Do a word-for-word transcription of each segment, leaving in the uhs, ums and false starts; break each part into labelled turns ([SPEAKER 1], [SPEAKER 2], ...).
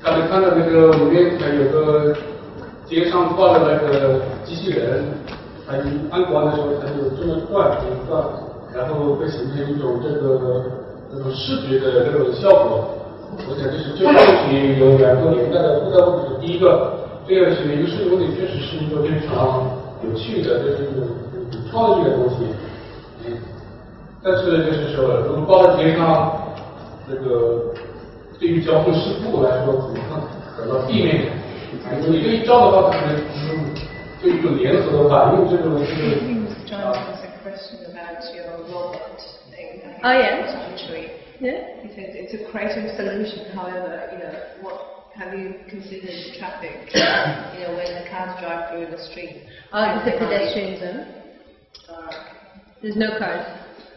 [SPEAKER 1] 刚才看到那个里面还有个街上挂的那个机器人，它按关的时候它就这么转这么转，然后会形成一种这个这种视觉的这种效果。我想这是这个问题有两个连带的附带问题。第一个，这个是一个视觉问题，确实是一个非常有趣的，这是一种创意的东西。嗯，但是就是说，如果挂在街上，这个对于交通事故来说，怎么可能避免？因为这一照的话，可能嗯，就一种连锁的反应，这种是。
[SPEAKER 2] John has a question about your robot thing.
[SPEAKER 3] Oh yeah.
[SPEAKER 2] Actually,
[SPEAKER 3] yeah.
[SPEAKER 2] He says it's a creative solution. However, you know, what have you considered the traffic? You know, when the cars drive through the street.
[SPEAKER 3] Oh, it's a pedestrian zone.
[SPEAKER 2] Uh,
[SPEAKER 3] There's no cars.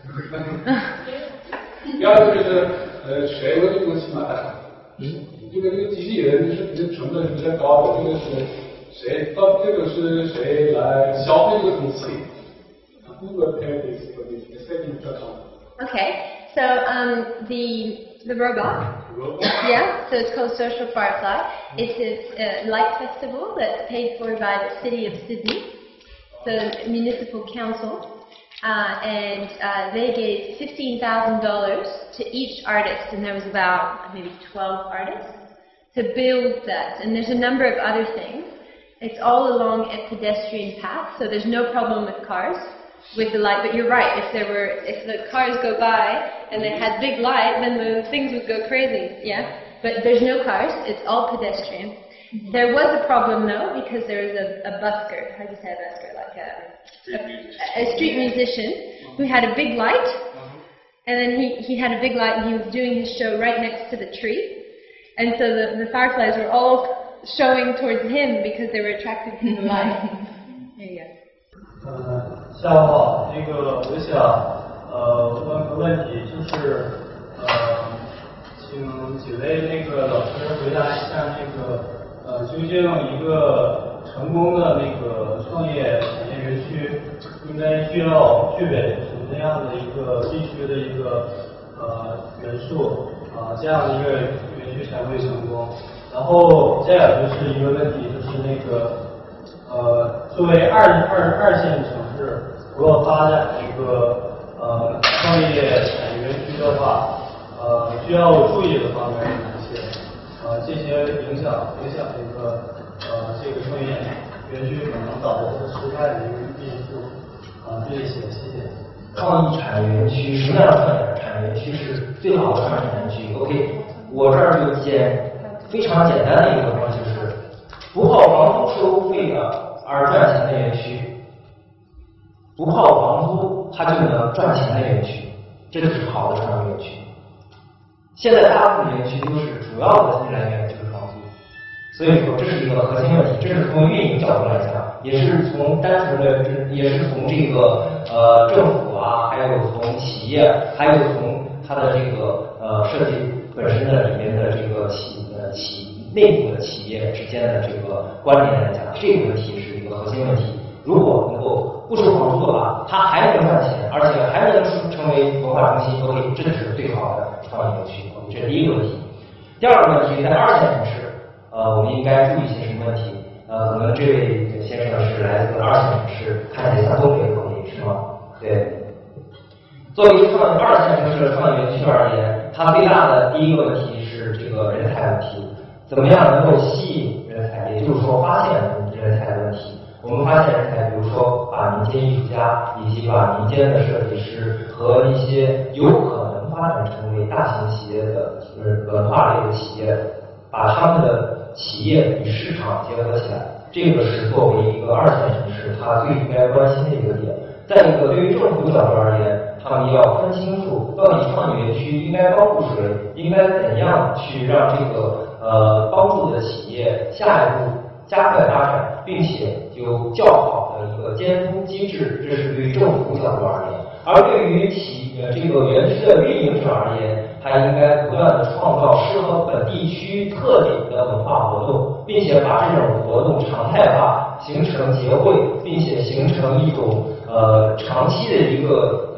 [SPEAKER 1] 第二个就是呃，谁为这个东西买的？嗯，这个这个机器人是这成本是比较高的，这个是谁？到这个是谁来消费这个东西？ Who will pay this for this? The second question.
[SPEAKER 3] Okay, so um, the the robot.
[SPEAKER 1] Robot?
[SPEAKER 3] Yeah, so it's called Social Firefly. It's a uh, light festival that's paid for by the city of Sydney, the municipal council, uh, and uh, they gave fifteen thousand dollars to each artist, and there was about maybe twelve artists to build that. And there's a number of other things. It's all along a pedestrian path, so there's no problem with cars. With the light, but you're right, if there were, if the cars go by and they had big light, then the things would go crazy, yeah? But there's no cars, it's all pedestrian. Mm-hmm. There was a problem though, because there was a, a busker, how do you say a busker, like a, a, a street musician who had a big light, and then he, he had a big light and he was doing his show right next to the tree, and so the, the fireflies were all showing towards him because they were attracted to the light. There you go.
[SPEAKER 4] 呃，下午好，那个我想呃问个问题，就是呃，请几位那个老师回答一下那个呃，究竟一个成功的那个创业产业园区应该需要具备什么样的一个必须的一个呃元素啊、呃，这样的一个园区才会成功？然后再有就是一个问题，就是那个。呃，作为二二二线城市，如果发展一个呃创业产业园区的话，呃，需要注意的方面有哪些？呃，这些影响影响这个呃这个创业园区可能导致它失败的一个因素。啊、呃，这些谢谢。
[SPEAKER 5] 创意产业园区什么样的产业园区是最好的创意产业园区 ？OK， 我这儿有一件非常简单的一个东西，就是不靠房租收费的。而赚钱的园区，不靠房租它就能赚钱的园区，这就是好的创业园区。现在大部分园区都是主要的经济来源就是房租，所以说这是一个核心问题。这是从运营角度来讲，也是从单纯的，也是从这个呃政府啊，还有从企业，还有从它的这个呃设计本身的里面的这个企呃企。内部的企业之间的这个关联来讲，这个问题是一个核心问题。如果能够不收房租的话，它还能赚钱，而且还能成为文化中心 ，OK， 这就是最好的创业园区。这是第一个问题。第二个问题，在二线城市，呃，我们应该注意一些什么问题？呃，可能这位先生是来自二线城市，看起来像东北口音是吗？对。作为创二线城市的创业园区而言，它最大的第一个问题是这个人才问题。怎么样能够吸引人才？也就是说，发现人才的问题。我们发现人才，比如说把民间艺术家以及把民间的设计师和一些有可能发展成为大型企业的文化类的企业，把他们的企业与市场结合起来，这个是作为一个二线城市它最应该关心的一个点。再一个，对于政府角度而言，他们要分清楚到底创业园区应该帮助谁，应该怎样去让这个呃帮助的企业下一步加快发展，并且有较好的一个监督机制，这是对于政府角度而言。而对于企呃这个园区的运营者而言，它应该不断的创造适合本地区特点的文化活动，并且把这种活动常态化，形成节会，并且形成一种呃长期的一个呃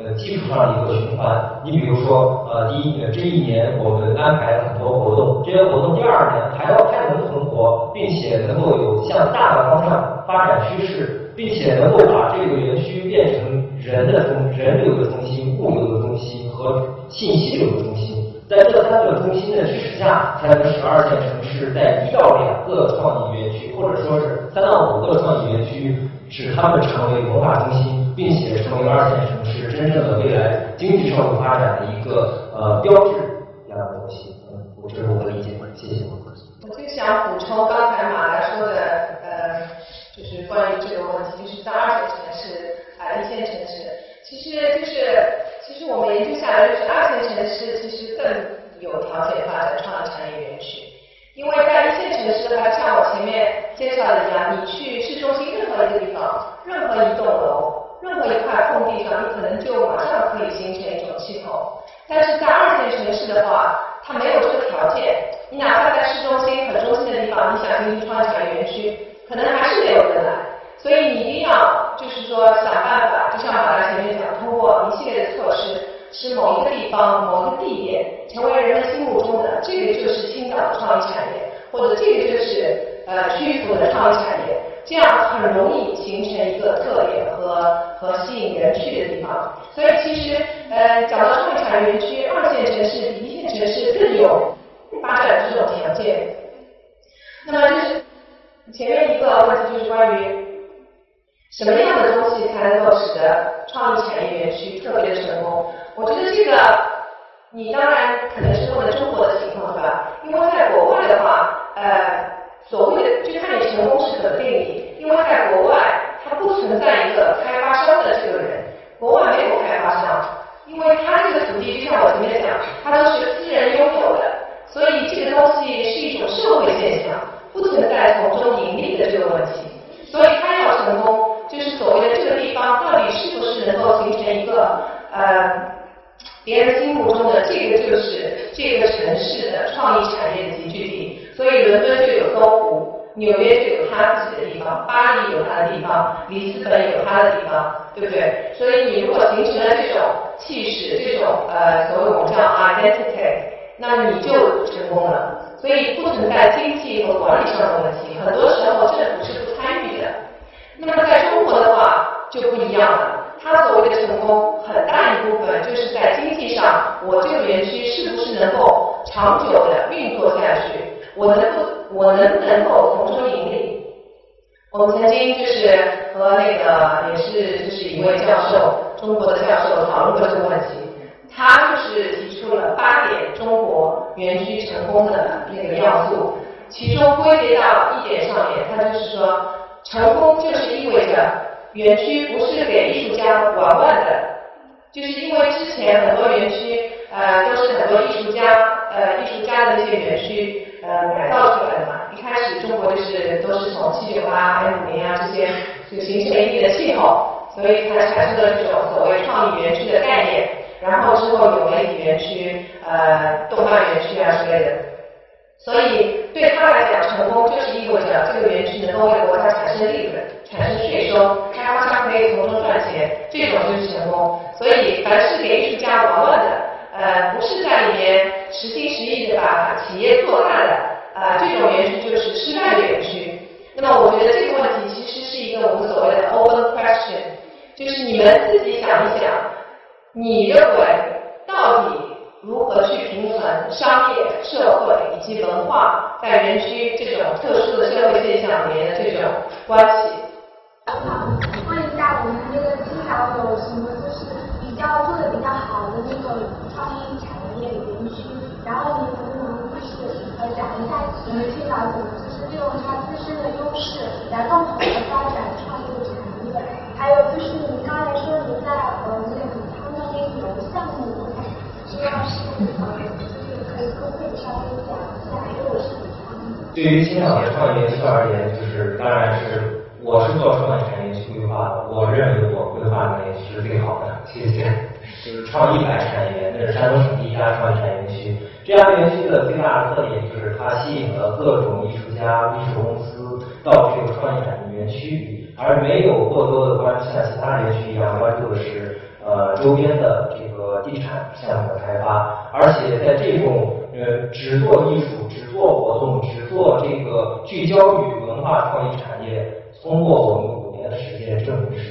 [SPEAKER 5] 呃基础上的一个循环。你比如说，呃，第一，这一年我们安排了很多活动，这些活动第二年还要还能存活，并且能够有向大的方向发展趋势，并且能够把这个园区变成人的中人流的中心、物流的中心和信息流的中心。在这三个中心的支持下，才能使二线城市在一到两个创意园区，或者说是三到五个创意园区，使它们成为文化中心，并且成为二线城市真正的未来经济社会发展的一个呃标志一样的东西。嗯，我这是我的理解，谢谢。
[SPEAKER 2] 我就想补充刚才马来说的，呃，就是关于这个问题，就是在二线城市啊、一线城市，其实就是其实我们研究下来，就是二线城市其实更有条件发展创意产业园区，因为在一线城市的话，像我前面介绍的一样，你去市中心任何一个地方，任何一栋楼，任何一块空地上，你可能就马上可以形成一种气候。但是在二线城市的话，它没有这个条件，你哪怕在市中心很中心的地方，你想形成创意产业园区，可能还是没有人来。所以你一定要就是说想办法，就像马来前面讲，通过一系列的措施，使某一个地方、某一个地点成为人们心目中的这个就是青岛的创意产业，或者这个就是呃曲阜的创意产业，这样很容易形成一个特点和和吸引人去的地方。所以其实呃讲到创意产业园区，二线城市比一线城市更有发展这种条件。那么就是前面一个问题就是关于什么样的东西才能够使得创意产业园区特别的成功？我觉得这个你当然可能是问的中国的情况，对吧？因为在国外的话，呃，所谓的就看你成功是怎么定义。因为在国外，它不存在一个开发商的这个人，国外没有开发商，因为它这个土地就像我前面讲，它都是私人拥有的，所以这个东西是一种社会现象，不存在从中盈利的这个问题。所以它要成功，就是所谓的这个地方到底是不是能够形成一个呃别人心目中的这个就是这个城市的创意产业的集聚地。所以伦敦就有东湖，纽约就有它自己的地方，巴黎有它的地方，里斯本有它的地方，对不对？所以你如果形成了这种气势，这种呃所谓我们叫 identity， 那么你就成功了。所以不存在经济和管理上的问题，很多时候政府是不参与的。那么在中国的话就不一样了，它所谓的成功很大一部分就是在经济上，我这个园区是不是能够长久的运作下去，我能不我能不能够从中盈利。我们曾经就是和那个也是就是一位教授，中国的教授讨论过这个问题，他就是提出了八点中国园区成功的那个要素，其中归结到一点上面，他就是说成功就是意味着园区不是给艺术家玩玩的，就是因为之前很多园区呃都是很多艺术家呃艺术家的那些园区呃改造出来的嘛，一开始中国就是都是从七九八、M 五零啊这些就形成了一定的气候，所以才产生了这种所谓创意园区的概念，然后之后有媒体园区、呃动漫园区啊之类的。所以对他来讲，成功就是意味着这个园区能够为国家产生利润、产生税收，开发商可以从中赚钱，这种就是成功。所以凡是给艺术家玩玩的，呃，不是在里面实心实意的把企业做大的，啊、呃，这种园区就是失败的园区。那么我觉得这个问题其实是一个我们所谓的 open question， 就是你们自己想一想，你认为到底如何去平衡商业、社会以及文化在园区这种特殊的社会现象里面的这种关系？
[SPEAKER 6] 问一下，我们这个青岛有什么就是比较做的比较好的那种创意产业园区？然后你能不能就是呃讲一下我们青岛怎么就是利用它自身的优势来更好的发展创意的产业？还有就是你刚才说你在呃那个他们那个项目里面。主要是呃，就是可以跟会稍微讲一下，因为我是
[SPEAKER 5] 对于青岛的创业园区而言，就是当然是我是做创意产业园区规划的，我认为我规划的园区是最好的，谢谢。就是创意百产业园，那是山东省第一家创意产业园区。这家园区的最大的特点就是它吸引了各种艺术家、艺术公司到这个创意产业园区里，而没有过多的关注像其他园区一样关注的是呃周边的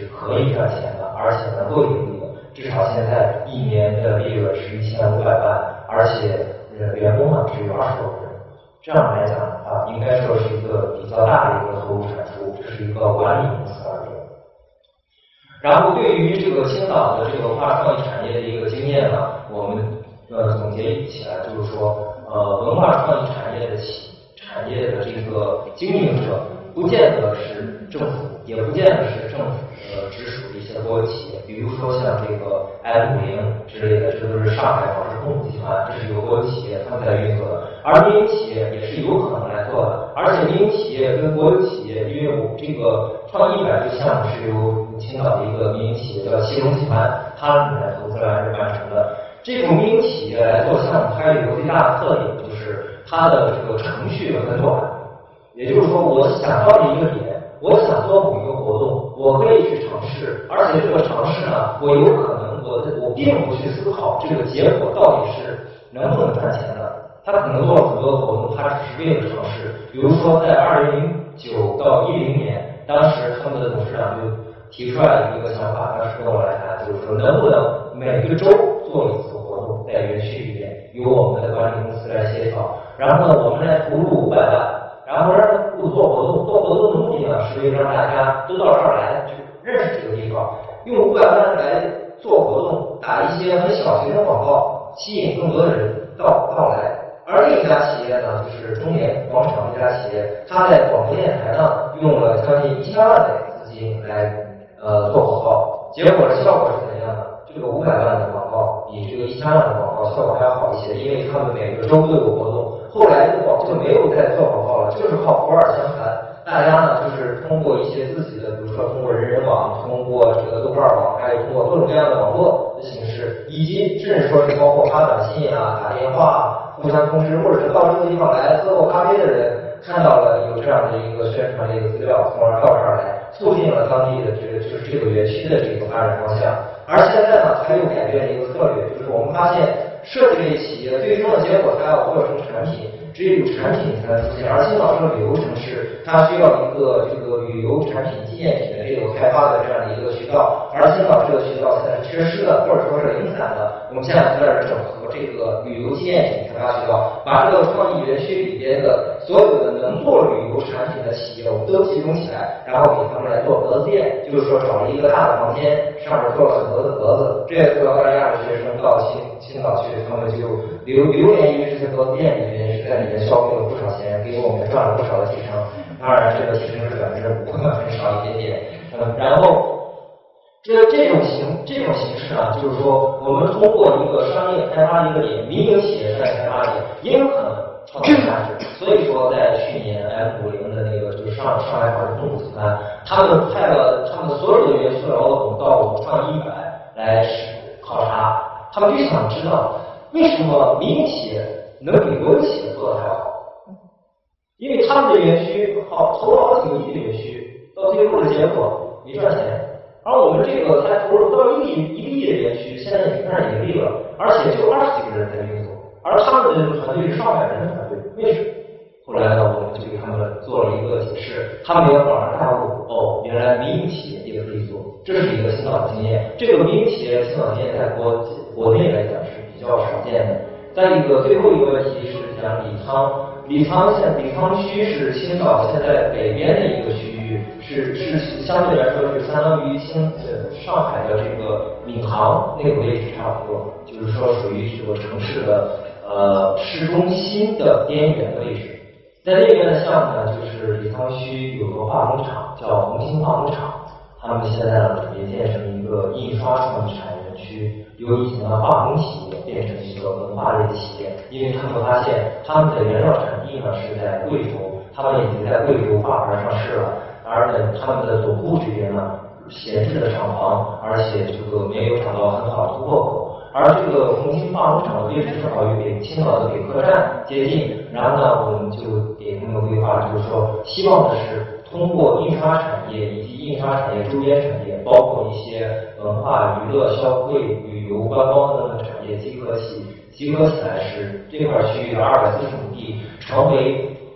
[SPEAKER 5] 可以赚钱的，而且能够盈利的。至少现在一年的利润是一千五百万，而且呃员工呢只有二十多个人。这样来讲的话，应该说是一个比较大的一个投入产出，这是一个管理公司而言。然后对于这个青岛的这个文化创意产业的一个经验呢，我们呃总结起来就是说，呃文化创意产业的企产业的这个经营者，不见得是政府，也不见得是政府呃直属的一些国有企业，比如说像这个 M 五零之类的，这都是上海宝石控股集团，这是由国有企业他们在运作的，而民营企业也是有可能来做的，而且民营企业跟国有企业，因为我这个创意百度项目是由青岛的一个民营企业叫西龙集团，他们来投资来完成的。这种民营企业来做项目，它有一个最大的特点，就是它的这个程序很短。也就是说，我想到的一个点，我想做某一个活动，我可以去尝试，而且这个尝试呢，我有可能我我并不去思考这个结果到底是能不能赚钱的。他可能做了很多活动，他只是为了尝试。比如说，在二零零九到一零年，当时他们的董事长就提出来一个想法，当时跟我来谈，就是说能不能每个周做一次活动，在园区里面由我们的管理公司来协调，然后呢，我们来投入五百万，然后让他不做活动，做活动的目的呢，是为了让大家都到这儿来去认识这个地方，用五百万来做活动，打一些很小型的广告，吸引更多的人到到来。而另一家企业呢，就是中联广场这家企业，它在广播电台呢用了将近一千万的资金来呃做广告，结果的效果是怎样呢？这个五百万的广告比这个一千万的广告效果还要好一些，因为他们每个周都有活动。后来的广就没有再做广告了，就是靠口耳相传，大家呢就是通过一些自己的，比如说通过人人网，通过这个豆瓣网，还有通过各种各样的网络的形式，以及甚至说是包括发短信啊、打电话。互相通知，或者是到这个地方来喝过咖啡的人看到了有这样的一个宣传的一个资料，从而到这儿来，促进了当地的这个就是这个园区的这个发展方向。而现在呢，它又改变了一个策略，就是我们发现设计类企业最终的结果，它要做成产品，只有产品才能出现。而青岛是个旅游城市，它需要一个这个旅游产品纪念品的这个开发的这样的一个渠道，而青岛这个渠道现在是缺失的，或者说是零散的。我们现在在这儿整合这个旅游纪念品开发渠道，把这个创意园区里边的所有的能做旅游产品的企业，我们都集中起来，然后给他们来做格子店，就是说找了一个大的房间，上面做了很多的格子，这些澳大利亚的学生到青青岛去，他们就流流连于这些格子店里面，是在里面消费了不少钱，给我们赚了不少的提成。当然，这个提成是百分之五，很少一点点。嗯，然后。这这种形这种形式呢，就是说，我们通过一个商业开发一个点，民营企业商业开发点，也有可能创造价值。所以说，在去年 M 五零的那个就是上上海宝石控股集团，他们派了他们所有的园区的老总到我们创意一百来考察，他们就想知道为什么民营企业能比国有企业做得还好，因为他们的园区好投了好几个亿的园区，到最后的结果没赚钱。而我们这个才投入到一个亿一个亿的园区，现在已经开始盈利了，而且就二十几个人在运作，而他们的团队是上百人的团队，为什么？后来呢，我们就给他们做了一个解释，他们也恍然大悟，哦，原来民营企业也可以做，这是一个青岛的经验。这个民营企业青岛经验在国国内来讲是比较少见的。再一个，最后一个问题是讲李沧，李沧县李沧区是青岛现在北边的一个区域。是是相对来说是相当于青呃上海的这个闵行那个位置差不多，就是说属于这个城市的呃市中心的边缘的位置。在那边的项目呢，就是李沧区有个化工厂叫红星化工厂，他们现在呢准备建成一个印刷创意产业园区，由以前的化工企业变成一个文化类的企业，因为他们发现他们的原料产地呢是在贵州，他们已经在贵州挂牌上市了。而且他们的总部这边呢，闲置的厂房，而且这个没有找到很好的突破口。而这个红星化工厂的位置正好与北青岛的北客站接近，然后呢，我们就给他们规划，就是说，希望的是通过印刷产业以及印刷产业周边产业，包括一些文化、娱乐、消费、旅游、观光等等产业集合起，集合起来是这块区域的二百四十亩地，成为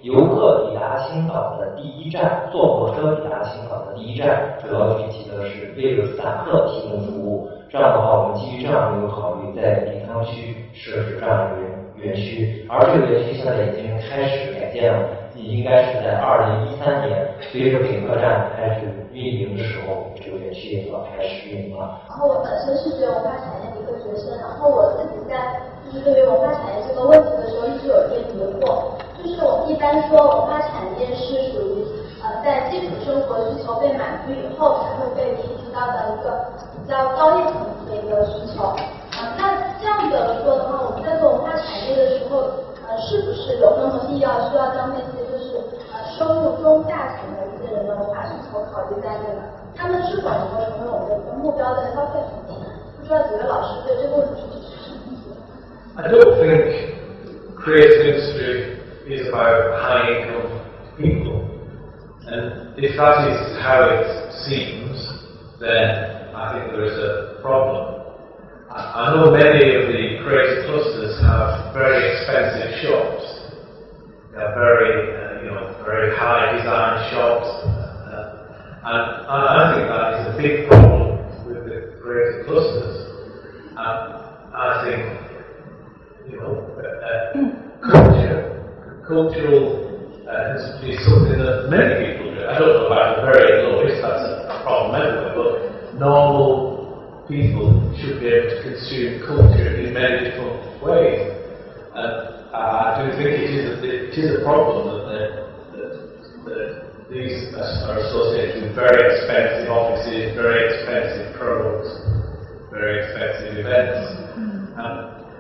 [SPEAKER 5] 游客抵达青岛的第一站，坐火车抵达青岛的第一站，主要聚集的是为了散客提供服务。这样的话，我们基于这样的一个考虑，在临康区设置这样一个园区，而这个园区现在已经开始改建了，应该是在二零一三年，随着北客站开始运营的时候，这个园区也要开始运营了。
[SPEAKER 6] 然后我本身是学文化产业的一个学生，然后我自己在就是对于文化产业这个问题的时候，一直有一个疑惑，就是我们一般说文化产业是属于呃在基础生活需求被满足以后才会被提及到的一个比较高一层次的一个需求。呃，那这样的说的话，我们在做文化产业的时候，呃，是不是有那么必要需要将那些就是呃收入中大层的一些人的文化需求考虑在内呢？他们是否能够成为我们的一个目标的消费群体？不知道几位老师对这个问题是什么意见
[SPEAKER 7] I don't think creative industry is about high income people, and if that is how it seems, then I think there is a problem. I know many of the creative clusters have very expensive shops. They are very, uh, you know, very high design shops, uh, and I think that is a big problem with the creative clusters. And I think, you know, uh, culture, cultural uh, is something that many people do. I don't know about the very lowest, that's a problem everywhere, but normal people should be able to consume culture in many different ways. And I do think it is a, it is a problem that, that, that these are associated with very expensive offices, very expensive products, very expensive events. Um,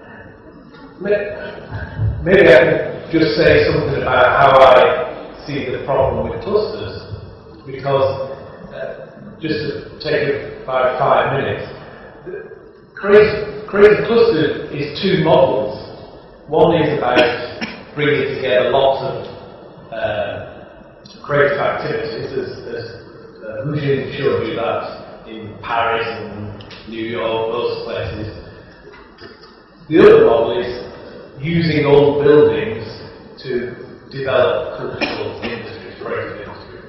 [SPEAKER 7] maybe I can just say something about how I see the problem with clusters, because uh, just to take about five minutes, creative, creative cluster is two models. One is about bringing together lots of uh, creative activities, as, as uh, Hu Jin showed you that in Paris and New York, those places. The other model is using old buildings to develop cultural industries, creative industries.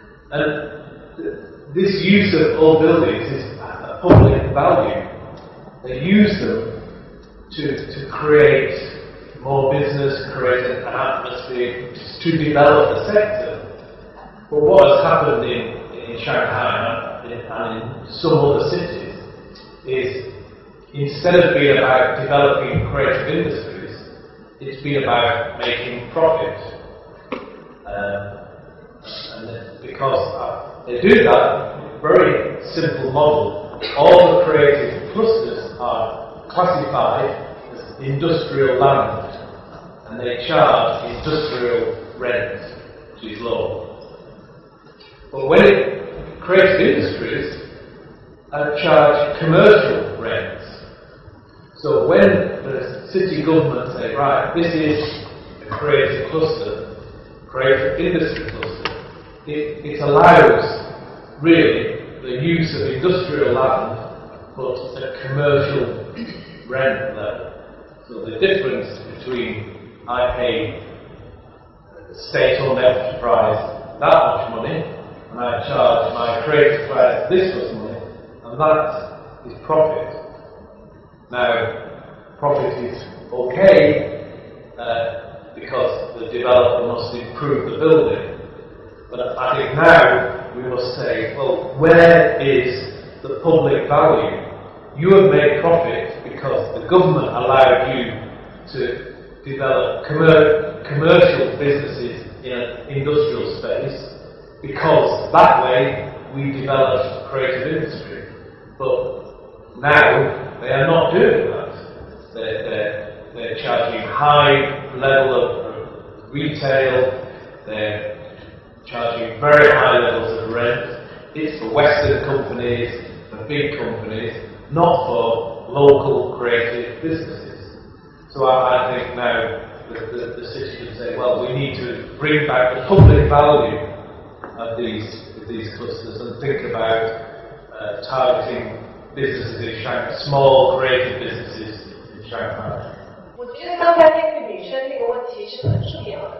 [SPEAKER 7] And this use of old buildings is a public value. They use them to, to create more business, create an atmosphere, to develop the sector. But what has happened in, in Shanghai and in, and in some other cities is, instead of being about developing creative industries, it's been about making profit. Um, and because uh, they do that, very simple model, all the creative clusters are classified as industrial land, and they charge industrial rent, which is low. But when it, creative industries uh, charge commercial rents. So when the city government say, right, this is a creative cluster, creative industry cluster, it, it allows really the use of industrial land but at a commercial rent level. So the difference between I pay state-owned enterprise that much money and I charge my creative enterprise this much money, and that is profit. Now, profit is okay uh, because the developer must improve the building. But I think now we must say, well, where is the public value? You have made profit because the government allowed you to develop commer commercial businesses in an industrial space, because that way we developed creative industry. But now they are not doing that. They're, they're, they're charging high level of retail, they're charging very high levels of rent. It's for Western companies, for big companies, not for local creative businesses. So I, I think now the, the, the city can say, well, we need to bring back the public value of these, of these clusters and think about uh, targeting businesses in Shanghai, small creative businesses in Shanghai.
[SPEAKER 2] 我觉得刚才那个女生那个问题是很重要的。我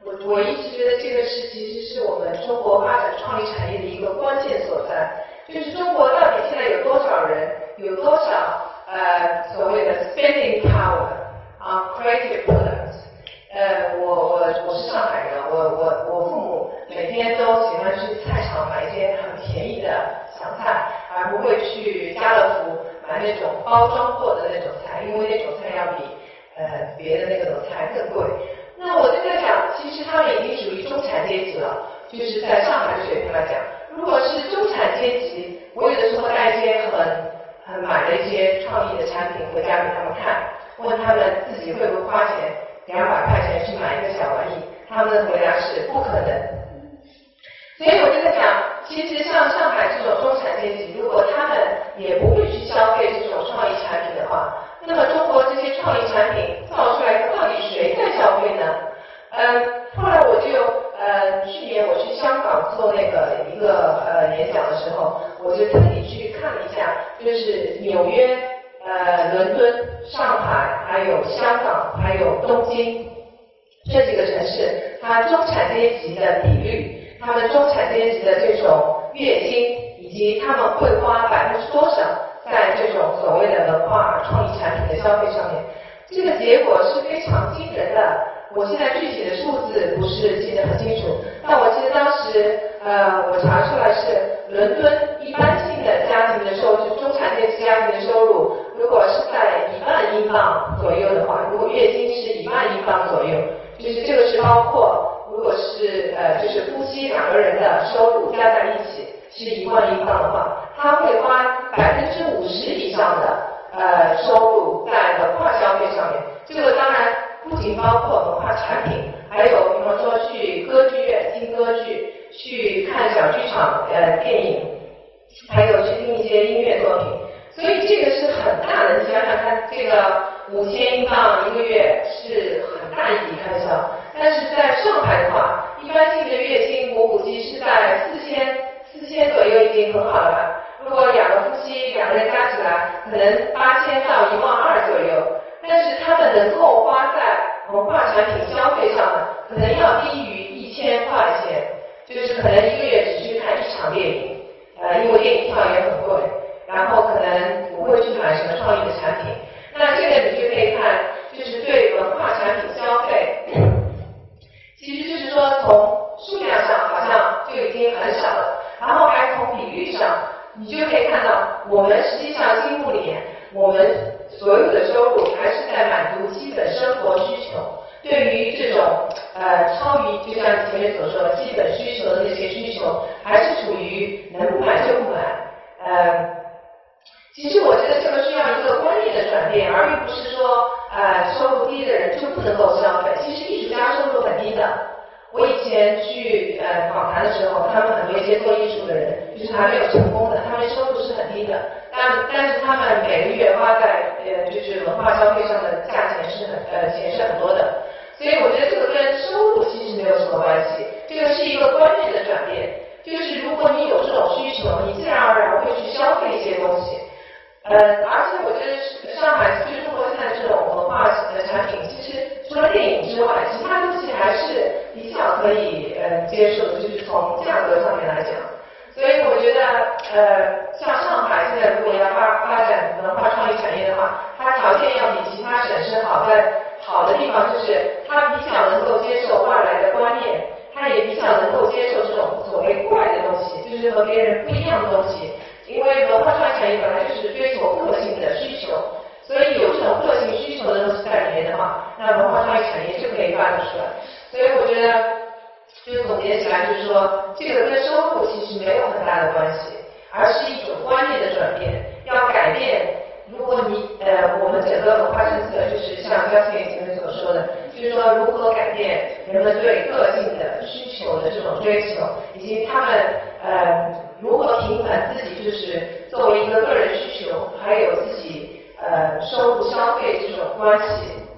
[SPEAKER 2] 我我一直觉得这个是其实是我们中国发展创意产业的一个关键所在，就是中国到底现在有多少人，有多少呃所谓的 spending power 啊 creative products。呃，我我我是上海人，我我我父母每天都喜欢去菜场买一些很便宜的小菜，而不会去家乐福买那种包装过的那种菜，因为那种菜要比呃别的那种菜更贵。那我就在想，其实他们已经属于中产阶级了，就是在上海的水平来讲，如果是中产阶级，我有的时候带一些很很买了一些创意的产品回家给他们看，问他们自己会不会花钱两百块钱去买一个小玩意，他们的回答是不可能。所以我就在想，其实像上海这种中产阶级，如果他们也不会去消费这种创意产品的话，那么中国这些创意产品造出来，到底谁在消费呢？嗯，后来我就呃，去年我去香港做那个一个呃演讲的时候，我就特地去看了一下，就是纽约、呃伦敦、上海、还有香港、还有东京这几个城市，它中产阶级的比率，他们中产阶级的这种月薪，以及他们会花百分之多少在这种所谓的文化创意产品的消费上面，这个结果是非常惊人的。我现在具体的数字不是记得很清楚，但我记得当时呃我查出来是伦敦一般性的家庭的收入，中产阶级家庭的收入，如果是在一万英镑左右的话，如果月薪是一万英镑左右，就是这个是包括如果是呃就是夫妻两个人的收入加在一起是一万英镑的话，他会花百分之五十以上的呃收入在文化消费上面。这个当然不仅包括文化产品，还有比方说去歌剧院听歌剧，去看小剧场呃电影，还有去听一些音乐作品。所以这个是很大的，你想想看，这个五千英镑一个月是很大一笔开销。但是在上海的话，一般性的月薪我估计是在四千四千左右已经很好了吧。如果两个夫妻两个人加起来，可能八千到一万二左右。但是他们能够花在文化产品消费上的，可能要低于一千块钱，就是可能一个月只去看一场电影，呃，因为电影票也很贵，然后可能不会去买什么创意的产品。那这个你就可以看，就是对文化产品消费，其实就是说从数量上好像就已经很少了，然后还从比率上，你就可以看到我们实际上心目里面，我们所有的收入还是在满足基本生活需求，对于这种呃超于就像你前面所说的基本需求的那些需求，还是处于能不买就不买。呃，其实我觉得这个需要一个观念的转变，而并不是说呃收入低的人就不能够消费。其实艺术家收入很低的。我以前去呃访谈的时候，他们很多一些做艺术的人，就是还没有成功的，他们收入是很低的，但但是他们每个月花在呃就是文化消费上的价钱是很呃钱是很多的，所以我觉得这个跟收入其实没有什么关系，这个是一个观念的转变，就是如果你有这种需求，你自然而然会去消费一些东西。呃，而且我觉得上海就是中国现在这种文化的产品，其实除了电影之外，其他东西还是比较可以呃接受的，就是从价格上面来讲。所以我觉得呃，像上海现在如果要发发展文化创意产业的话，它条件要比其他省市好在好的地方就是它比较能够接受外来的观念，它也比较能够接受这种所谓怪的东西，就是和别人不一样的东西。因为文化创意产业本来就是追求个性的需求，所以有这种个性需求的东西在里面的话，那文化创意产业就可以发展出来。所以我觉得，就是总结起来就是说，这个跟收入其实没有很大的关系，而是一种观念的转变，要改变。如果你呃，我们整个文化政策就是像刚才前面所说的，就是说如何改变人们对个性的需求的这种追求，以及他们呃如何平衡自己就是作为一个个人需求，还有自己呃收入消费这种关系。